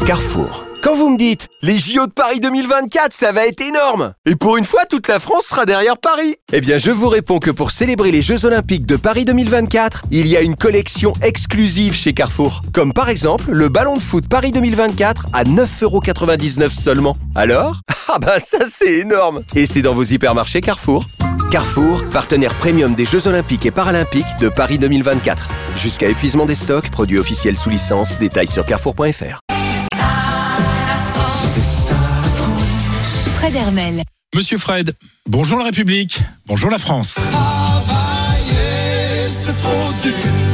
Carrefour. Quand vous me dites « Les JO de Paris 2024, ça va être énorme !» Et pour une fois, toute la France sera derrière Paris. Eh bien, je vous réponds que pour célébrer les Jeux Olympiques de Paris 2024, il y a une collection exclusive chez Carrefour. Comme par exemple, le ballon de foot Paris 2024 à 9,99€ seulement. Alors ? Ah bah ça c'est énorme ! Et c'est dans vos hypermarchés Carrefour. Carrefour, partenaire premium des Jeux Olympiques et Paralympiques de Paris 2024. Jusqu'à épuisement des stocks, produits officiels sous licence, détails sur carrefour.fr. Fred Hermel. Monsieur Fred, bonjour la République, bonjour la France. Travailler, c'est trop dur.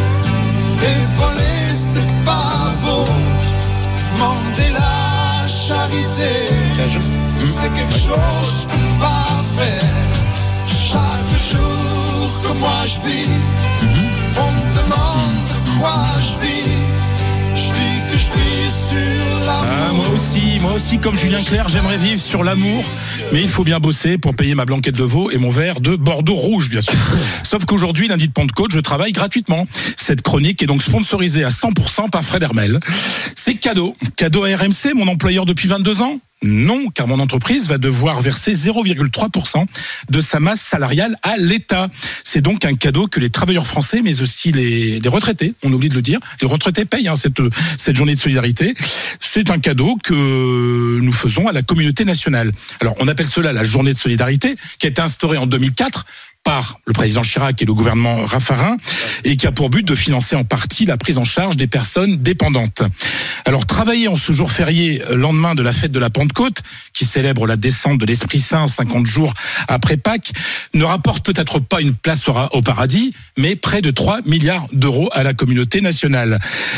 Dévoiler, c'est pas beau. Demander la charité, c'est quelque chose que je peux pas faire. Chaque jour que moi je vis, on me demande de quoi je vis. Je dis que je vis sur l'amour. Moi aussi, comme Julien Clerc, j'aimerais vivre sur l'amour, mais il faut bien bosser pour payer ma blanquette de veau et mon verre de Bordeaux rouge, bien sûr. Sauf qu'aujourd'hui, lundi de Pentecôte, je travaille gratuitement. Cette chronique est donc sponsorisée à 100% par Fred Hermel. C'est cadeau à RMC, mon employeur depuis 22 ans. Non, car mon entreprise va devoir verser 0,3% de sa masse salariale à l'État. C'est donc un cadeau que les travailleurs français, mais aussi les retraités, on oublie de le dire, les retraités payent cette journée de solidarité. C'est un cadeau que nous faisons à la communauté nationale. Alors, on appelle cela la journée de solidarité, qui a été instaurée en 2004 par le président Chirac et le gouvernement Raffarin, et qui a pour but de financer en partie la prise en charge des personnes dépendantes. Alors, travailler en ce jour férié, lendemain de la fête de la Pentecôte, qui célèbre la descente de l'Esprit Saint 50 jours après Pâques, ne rapporte peut-être pas une place au paradis, mais près de 3 milliards d'euros à la communauté nationale.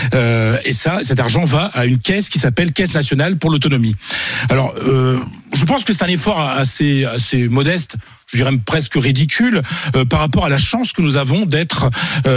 Et cet argent va à une caisse qui s'appelle Caisse nationale pour l'autonomie. Alors, je pense que c'est un effort assez modeste, je dirais presque ridicule, par rapport à la chance que nous avons d'être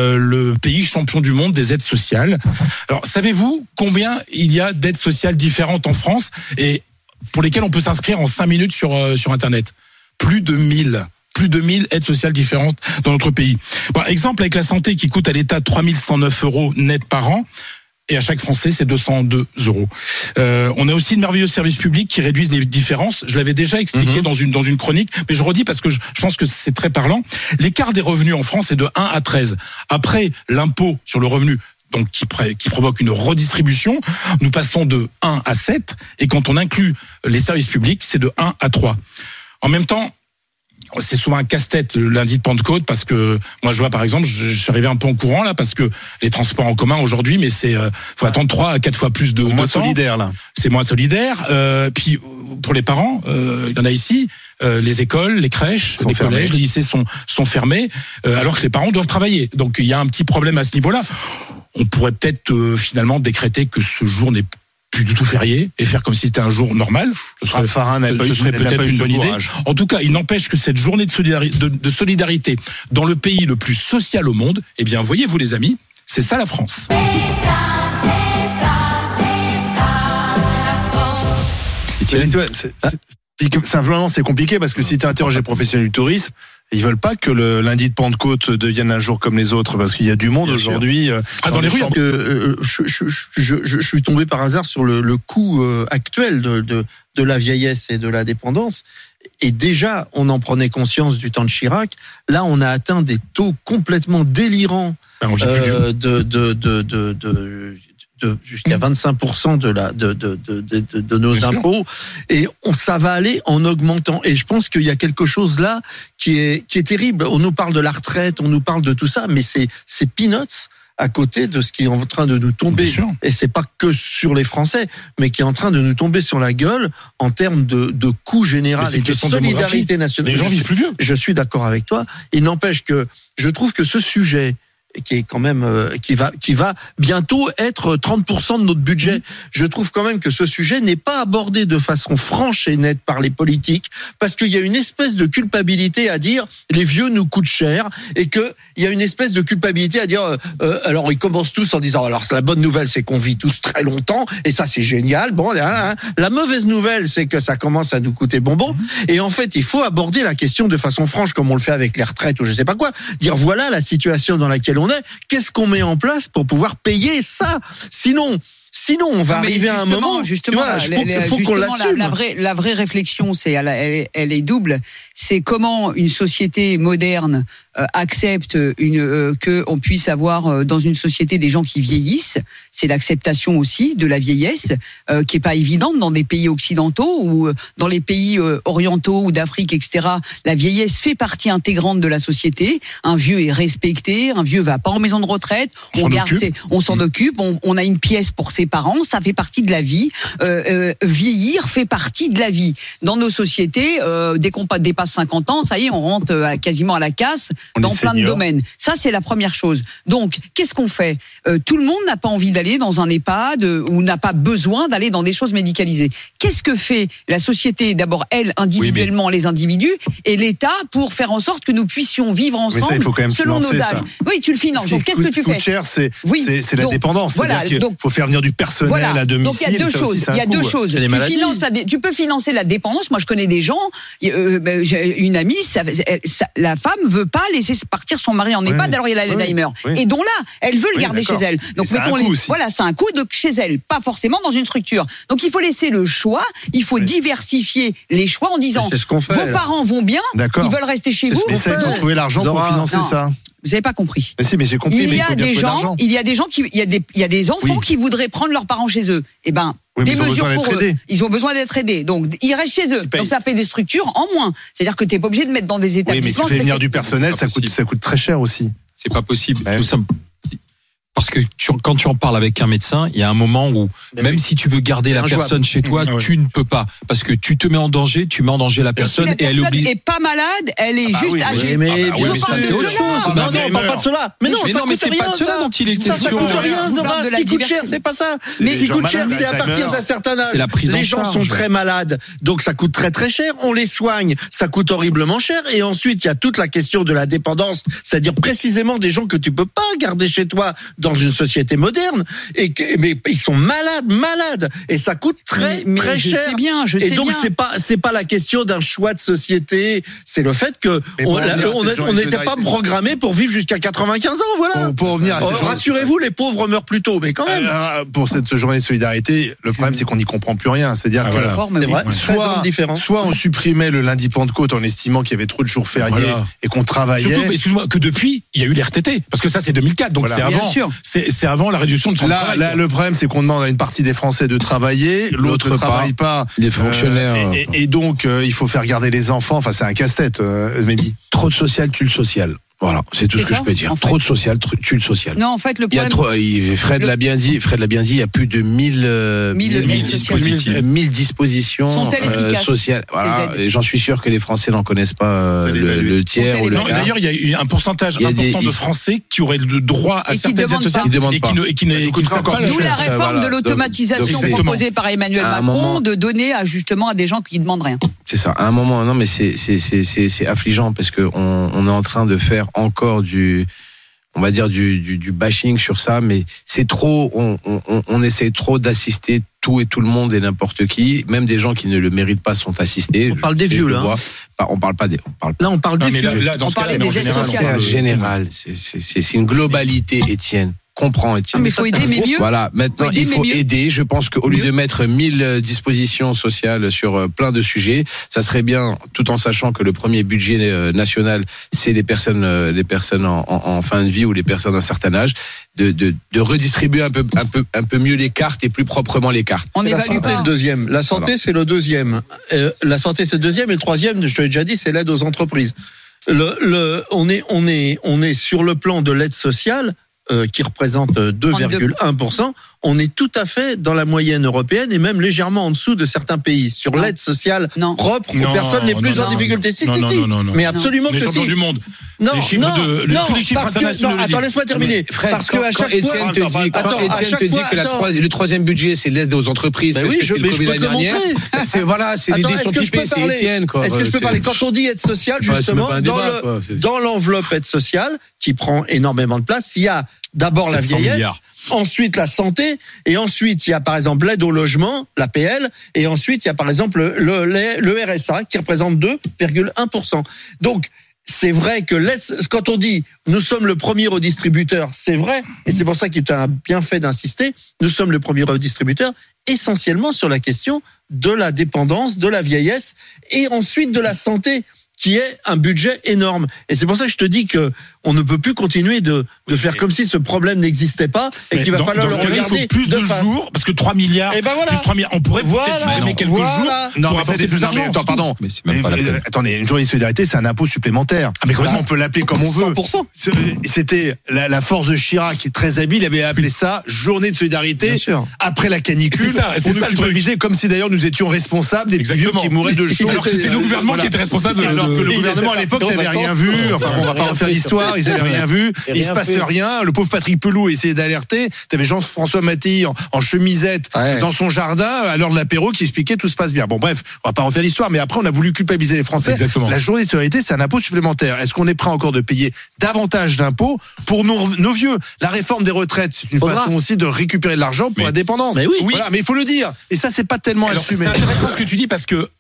le pays champion du monde des aides sociales. Alors, savez-vous combien il y a d'aides sociales différentes en France et pour lesquelles on peut s'inscrire en 5 minutes sur Internet ? Plus de 1000 aides sociales différentes dans notre pays. Par exemple, avec la santé qui coûte à l'État 3 109 € net par an, et à chaque Français, c'est 202 €. On a aussi de merveilleux services publics qui réduisent les différences. Je l'avais déjà expliqué dans une chronique, mais je redis parce que je pense que c'est très parlant. L'écart des revenus en France est de 1 à 13. Après l'impôt sur le revenu, donc qui provoque une redistribution, nous passons de 1 à 7. Et quand on inclut les services publics, c'est de 1 à 3. En même temps, c'est souvent un casse-tête le lundi de Pentecôte parce que moi je vois par exemple, je suis arrivé un peu en courant là parce que les transports en commun aujourd'hui, mais faut attendre 3 à 4 fois plus de moins temps. Solidaire là. C'est moins solidaire. Puis pour les parents, il y en a ici, les écoles, les crèches, les collèges, les lycées sont fermés, alors que les parents doivent travailler. Donc il y a un petit problème à ce niveau-là. On pourrait peut-être finalement décréter que ce jour n'est plus du tout férié et faire comme si c'était un jour normal. Ce serait peut-être une bonne idée. En tout cas, il n'empêche que cette journée de solidarité dans le pays le plus social au monde, eh bien, voyez-vous les amis, c'est ça la France. Simplement, c'est compliqué parce que si tu interroges les professionnels du tourisme, ils veulent pas que le lundi de Pentecôte devienne un jour comme les autres parce qu'il y a du monde aujourd'hui. Dans les rues. Je suis tombé par hasard sur le coût actuel de la vieillesse et de la dépendance. Et déjà, on en prenait conscience du temps de Chirac. Là, on a atteint des taux complètement délirants jusqu'à 25% de nos impôts, et ça va aller en augmentant. Et je pense qu'il y a quelque chose là qui est terrible. On nous parle de la retraite, on nous parle de tout ça, mais c'est peanuts à côté de ce qui est en train de nous tomber. Et c'est pas que sur les Français, mais qui est en train de nous tomber sur la gueule en termes de coût général et de solidarité nationale. Les gens vivent plus vieux. Je suis d'accord avec toi. Il n'empêche que je trouve que ce sujet qui est quand même qui va bientôt être 30% de notre budget. Je trouve quand même que ce sujet n'est pas abordé de façon franche et nette par les politiques, parce qu'il y a une espèce de culpabilité à dire les vieux nous coûtent cher, et que il y a une espèce de culpabilité à dire alors ils commencent tous en disant alors la bonne nouvelle c'est qu'on vit tous très longtemps et ça c'est génial. Bon, la mauvaise nouvelle c'est que ça commence à nous coûter bonbon. Et en fait il faut aborder la question de façon franche comme on le fait avec les retraites ou je sais pas quoi. Dire voilà la situation dans laquelle on est. Qu'est-ce qu'on met en place pour pouvoir payer ça ? Sinon Sinon, on va arriver à un moment. Justement, faut qu'on l'assume. La vraie réflexion, elle est double. C'est comment une société moderne accepte que on puisse avoir dans une société des gens qui vieillissent. C'est l'acceptation aussi de la vieillesse, qui est pas évidente dans des pays occidentaux ou dans les pays orientaux ou d'Afrique, etc. La vieillesse fait partie intégrante de la société. Un vieux est respecté, un vieux va pas en maison de retraite. On s'en occupe. On a une pièce pour ses parents. Ça fait partie de la vie. Vieillir fait partie de la vie. Dans nos sociétés, dès qu'on dépasse 50 ans, ça y est, on rentre quasiment à la casse dans plein de domaines. Ça, c'est la première chose. Donc, qu'est-ce qu'on fait ? Tout le monde n'a pas envie d'aller dans un EHPAD ou n'a pas besoin d'aller dans des choses médicalisées. Qu'est-ce que fait la société ? D'abord, elle, individuellement, les individus, et l'État pour faire en sorte que nous puissions vivre ensemble selon nos âges. Ça. Oui, tu le finances. Donc, qu'est-ce que tu fais ? Ce qui coûte cher, c'est la dépendance. Voilà, c'est-à-dire qu'il faut faire venir du personnel à domicile. Donc, il y a deux choses. Tu peux financer la dépendance. Moi, je connais des gens, j'ai une amie, la femme veut pas laisser partir son mari en EHPAD, alors il a l'Alzheimer. Et donc là, elle veut le garder chez elle. Donc, c'est un coût de chez elle, pas forcément dans une structure. Donc, il faut laisser le choix, il faut diversifier les choix en disant, vos parents vont bien, ils veulent rester chez vous. Mais ça, il faut trouver l'argent pour financer ça. Vous n'avez pas compris. Mais si, mais j'ai compris. Il y a des enfants qui voudraient prendre leurs parents chez eux. Eh ben, des mesures pour eux. Ils ont besoin d'être aidés. Donc, ils restent chez eux. Donc, ça fait des structures en moins. C'est-à-dire que tu n'es pas obligé de mettre dans des établissements. Oui, mais tu fais venir du personnel, ça coûte très cher aussi. C'est pas possible. Tout ça. Parce que quand tu en parles avec un médecin, il y a un moment où, même si tu veux garder la personne chez toi, tu ne peux pas. Parce que tu te mets en danger, tu mets en danger la personne et elle oublie. Elle est pas malade, elle est juste âgée. Mais ça, c'est autre chose. Non, on parle pas de cela. Mais non, ça coûte rien, ça. Ça coûte rien, Zora. Ce qui coûte cher, c'est pas ça. Mais ce qui coûte cher, c'est à partir d'un certain âge. Les gens sont très malades, donc ça coûte très très cher. On les soigne, ça coûte horriblement cher. Et ensuite, il y a toute la question de la dépendance, c'est-à-dire précisément des gens que tu peux pas garder chez toi dans une société moderne, mais ils sont malades, et ça coûte très cher. Et donc c'est pas la question d'un choix de société, c'est le fait que on n'était pas programmé pour vivre jusqu'à 95 ans, voilà. Pour revenir à rassurez-vous, les pauvres meurent plus tôt, mais quand même. Pour cette journée de solidarité, le problème c'est qu'on n'y comprend plus rien, c'est-à-dire que soit on supprimait le lundi Pentecôte en estimant qu'il y avait trop de jours fériés et qu'on travaillait. Surtout, excuse-moi, que depuis il y a eu l'RTT, parce que ça c'est 2004, donc c'est avant. C'est avant la réduction de temps de travail. Là, le problème, c'est qu'on demande à une partie des Français de travailler, l'autre ne travaille pas. Des fonctionnaires. Et donc, il faut faire garder les enfants. Enfin, c'est un casse-tête, Mehdi. Trop de social tue le social. Voilà, c'est tout ce que je peux dire. Trop de social tue le social. Non, en fait, le problème. Fred l'a bien dit, il y a plus de 1000 dispositions sociales. Voilà, et j'en suis sûr que les Français n'en connaissent pas le tiers ou le quart. D'ailleurs, il y a eu un pourcentage important de Français qui auraient le droit à certaines aides sociales et qui ne savent pas. D'où la réforme de l'automatisation proposée par Emmanuel Macron, de donner justement à des gens qui ne demandent rien. C'est ça. À un moment, non, mais c'est affligeant parce que on est en train de faire encore du bashing sur ça, mais c'est trop, on essaie trop d'assister tout et tout le monde et n'importe qui, même des gens qui ne le méritent pas sont assistés. On parle des vieux, là. On parle pas des. Là, on parle des vieux. On parle des aides C'est sociales. général. C'est une globalité, Étienne. Comprends, Étienne. Mais il faut aider, mais mieux. Voilà, maintenant il faut aider. Je pense qu'au lieu de mettre 1000 dispositions sociales sur plein de sujets, ça serait bien, tout en sachant que le premier budget national, c'est les personnes en fin de vie ou les personnes d'un certain âge, de redistribuer un peu mieux les cartes et plus proprement les cartes. On la santé, le deuxième. La santé, c'est le deuxième. La santé, c'est le deuxième, et le troisième, je te l'ai déjà dit, c'est l'aide aux entreprises. On est sur le plan de l'aide sociale. Qui représente 2,1%, on est tout à fait dans la moyenne européenne et même légèrement en dessous de certains pays sur l'aide sociale propre aux personnes les plus en difficulté. Mais absolument que si. Les champions du monde. Tous les chiffres internationaux. Attends, laisse-moi terminer. Parce que à chaque fois, Étienne te dit que le troisième budget, c'est l'aide aux entreprises. Ben oui, je peux te le montrer. C'est l'idée sont pipées, c'est Étienne, quoi. Est-ce que je peux parler? Quand on dit aide sociale, justement, dans l'enveloppe aide sociale, qui prend énormément de place, il y a d'abord la vieillesse, ensuite la santé, et ensuite il y a par exemple l'aide au logement, l'APL, et ensuite il y a par exemple le RSA qui représente 2,1%. Donc c'est vrai que quand on dit nous sommes le premier redistributeur, c'est vrai, et c'est pour ça qu'il a bien fait d'insister, nous sommes le premier redistributeur, essentiellement sur la question de la dépendance, de la vieillesse, et ensuite de la santé, qui est un budget énorme. Et c'est pour ça que je te dis que on ne peut plus continuer de faire comme si ce problème n'existait pas et qu'il va falloir le regarder. Il faut plus de jours, parce que 3 milliards, et ben voilà. plus 3 milliards, on pourrait peut-être supprimer quelques jours pour apporter plus d'argent. Pardon. Mais c'est même pas la peine. Attendez, une journée de solidarité, c'est un impôt supplémentaire. Mais on peut l'appeler comme on veut. 100%. C'était la force de Chirac, qui est très habile, avait appelé ça journée de solidarité après la canicule. C'est ça le truc. Comme si d'ailleurs nous étions responsables des vieux qui mouraient de chaud. Alors que c'était le gouvernement qui était responsable. Alors que le gouvernement à l'époque n'avait rien vu. Enfin, on va pas refaire l'histoire. Ils n'avaient rien vu. Il se passe rien. Le pauvre Patrick Pelou essayait d'alerter. T'avais Jean-François Mattei en chemisette dans son jardin à l'heure de l'apéro qui expliquait tout se passe bien. Bon, bref, on va pas refaire l'histoire. Mais après, on a voulu culpabiliser les Français. Exactement. La journée de solidarité, c'est un impôt supplémentaire. Est-ce qu'on est prêt encore de payer davantage d'impôts pour nos vieux? La réforme des retraites, c'est une façon aussi de récupérer de l'argent pour la dépendance. Mais oui. Voilà, mais il faut le dire. Et ça, c'est pas tellement assumé. C'est intéressant ce que tu dis parce que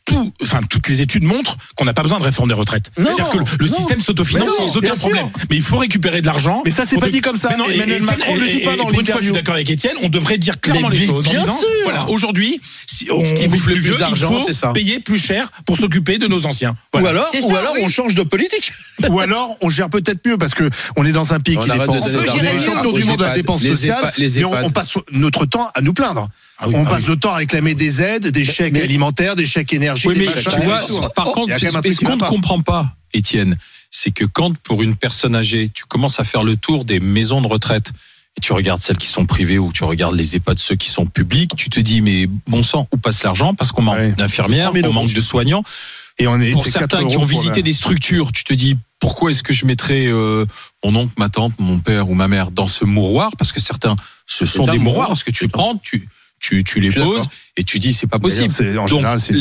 toutes les études montrent qu'on n'a pas besoin de réforme des retraites. C'est-à-dire que le système s'autofinance sans aucun problème. Mais il faut récupérer de l'argent. Mais ça, c'est pas dit comme ça. Non, Emmanuel Macron le dit pas dans l'interview. Une fois, je suis d'accord avec Étienne, on devrait dire clairement les choses en disant, voilà, aujourd'hui, si on bouffe le plus d'argent, il faut payer plus cher pour s'occuper de nos anciens. Voilà. Ou alors on change de politique. Ou alors on gère peut-être mieux parce que on est dans un pays qui dépense. On est champion du monde de la dépense sociale, mais on passe notre temps à nous plaindre. On passe notre temps à réclamer des aides, des chèques alimentaires, des chèques énergie. Oui, mais tu vois, par contre, ce qu'on ne comprend pas, Étienne, c'est que quand pour une personne âgée, tu commences à faire le tour des maisons de retraite, et tu regardes celles qui sont privées ou tu regardes les EHPAD, ceux qui sont publics, tu te dis, mais bon sang, où passe l'argent? Parce qu'on manque d'infirmières, on manque de soignants. Et pour certains qui ont visité des structures, tu te dis, pourquoi est-ce que je mettrais mon oncle, ma tante, mon père ou ma mère dans ce mouroir? Parce que certains, ce sont des mouroirs, parce que tu les prends, tu les poses et tu dis c'est pas possible. En général, c'est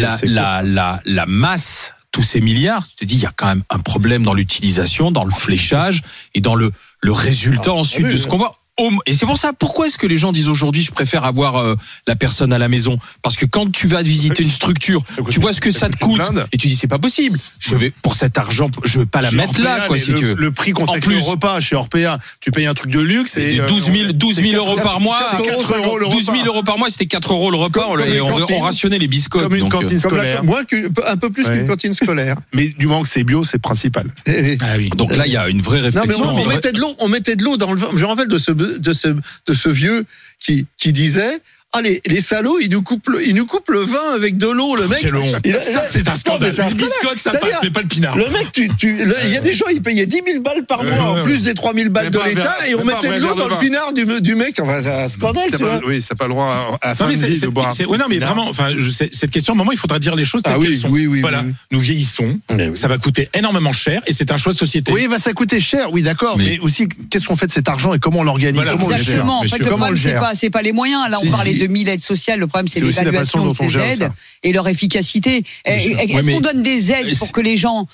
la masse, tous ces milliards, tu te dis il y a quand même un problème dans l'utilisation, dans le fléchage et dans le résultat ensuite de ce qu'on voit. Et c'est pour ça, pourquoi est-ce que les gens disent aujourd'hui je préfère avoir la personne à la maison? Parce que quand tu vas visiter une structure, tu vois ce que ça te coûte et tu dis c'est pas possible. Je vais pour cet argent, je vais pas la mettre là quoi. Le prix consacré au repas chez Orpea, tu payes un truc de luxe et 12 000 euros par mois. 12 000 euros par mois, c'était 4 euros le repas. On rationnait les biscottes. Comme une cantine scolaire. Un peu plus qu'une cantine scolaire. Mais du moment que c'est bio, c'est principal. Donc là, il y a une vraie réflexion. On mettait de l'eau dans le vin. Je me rappelle de ce vieux qui disait les salauds, ils nous coupent le vin avec de l'eau, le mec. Ça, c'est un scandale. Les biscottes, ça passe, mais pas le pinard. Le mec, il y a des gens, ils payaient 10 000 balles par mois, en plus des 3 000 balles de l'État, et on mettait de l'eau dans le pinard du mec. Enfin, c'est un scandale, tu vois. Oui, c'est pas le droit à la fin de boire. Non, mais vraiment, cette question, à un moment, il faudra dire les choses telles qu'elles sont. Voilà. Nous vieillissons. Ça va coûter énormément cher, et c'est un choix de société. Oui, ça coûter cher, oui, d'accord. Mais aussi, qu'est-ce qu'on fait de cet argent et comment on l'organise? Exactement. En fait, le problème, c'est pas les moyens. Là, on parlait de 1000 aides sociales. Le problème, c'est l'évaluation de ces aides et leur efficacité. Est-ce qu'on donne des aides pour que les gens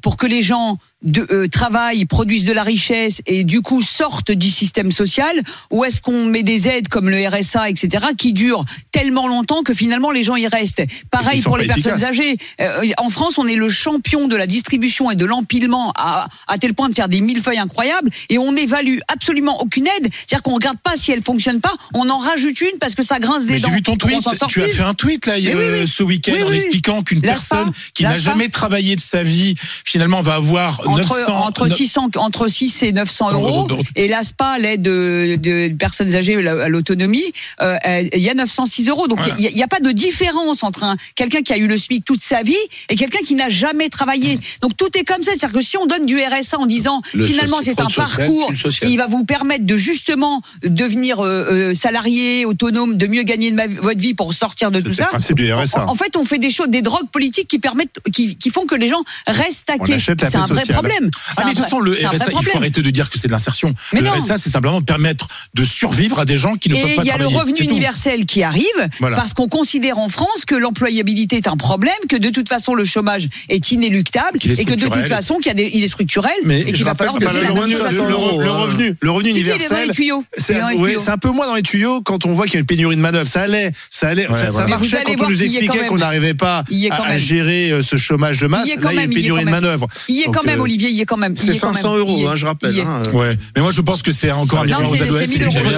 travaillent, produisent de la richesse et du coup sortent du système social, ou est-ce qu'on met des aides comme le RSA, etc., qui durent tellement longtemps que finalement les gens y restent? Pareil pour les personnes âgées. En France, on est le champion de la distribution et de l'empilement à tel point de faire des millefeuilles incroyables, et on n'évalue absolument aucune aide. C'est-à-dire qu'on regarde pas si elle fonctionne pas, on en rajoute une parce que ça grince des dents. J'ai vu ton tweet, tu as fait un tweet là ce week-end en expliquant qu'une personne qui n'a jamais travaillé de sa vie finalement va avoir entre 6 et 900 euros, et l'ASPA, l'aide de personnes âgées à l'autonomie, il y a 906 euros. Donc il n'y a pas de différence entre quelqu'un qui a eu le SMIC toute sa vie et quelqu'un qui n'a jamais travaillé. Donc tout est comme ça. C'est-à-dire que si on donne du RSA en disant finalement c'est un parcours et il va vous permettre de justement devenir salarié, autonome, de mieux gagner votre vie pour sortir de tout ça. En fait, on fait des choses, des drogues politiques qui font que les gens restent taqués. C'est un vrai problème. Mais de toute façon, le RSA, il faut arrêter de dire que c'est de l'insertion. Le RSA, c'est simplement permettre de survivre à des gens qui ne peuvent pas travailler. Et il y a le revenu universel qui arrive, parce qu'on considère en France que l'employabilité est un problème, que de toute façon le chômage est inéluctable, et que de toute façon il est structurel, et qu'il va falloir le revenu universel. C'est un peu moins dans les tuyaux quand on voit qu'il y a une pénurie de main-d'œuvre. Ça marchait quand on nous expliquait qu'on n'arrivait pas à gérer ce chômage de masse. Là, il y a une pénurie de main-d'œuvre. Il y est quand même, Olivier, il y est quand même. C'est 500 €, je rappelle. Mais moi, je pense que c'est encore un bien aux adolescents.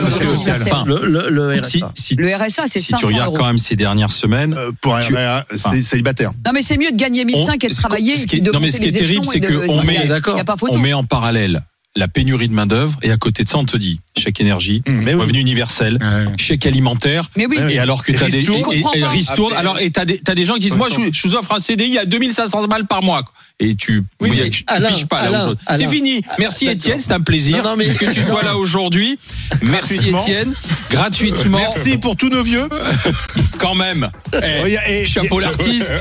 Le RSA, c'est 500 €. Si tu regardes quand même ces dernières semaines. Pour un célibataire. Non, mais c'est mieux de gagner 1005 et de travailler. Non, mais ce qui est terrible, c'est qu'on met en parallèle la pénurie de main-d'œuvre, et à côté de ça, on te dit chèque énergie, revenu universel, chèque alimentaire. Et alors que t'as des ristournes. Alors, et t'as des gens qui disent, moi, je vous offre un CDI à 2500 balles par mois. Et tu piges pas là. C'est fini. Merci Étienne, c'est un plaisir que tu sois là aujourd'hui. Merci Étienne, gratuitement. Merci pour tous nos vieux. Quand même. Chapeau l'artiste.